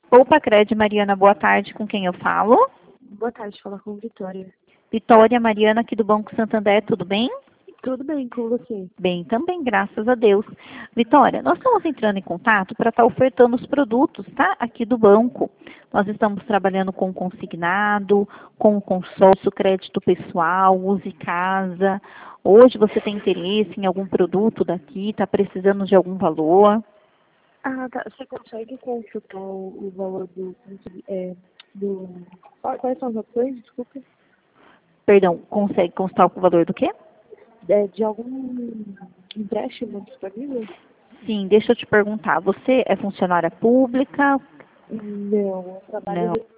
Opa, Cred, Mariana, boa tarde. Com quem eu falo? Boa tarde, fala com Vitória. Vitória, Mariana, aqui do Banco Santander, tudo bem? Tudo bem com você? Bem, também, graças a Deus. Vitória, nós estamos entrando em contato para estar ofertando os produtos, tá? Aqui do banco. Nós estamos trabalhando com consignado, com consórcio, crédito pessoal, use casa. Hoje você tem interesse em algum produto daqui, está precisando de algum valor? Ah, tá. Você consegue consultar o valor do... Quais são as opções, desculpa? Perdão, consegue constar o valor do quê? De algum empréstimo disponível? Sim, deixa eu te perguntar. Você é funcionária pública? Não, eu trabalho Não.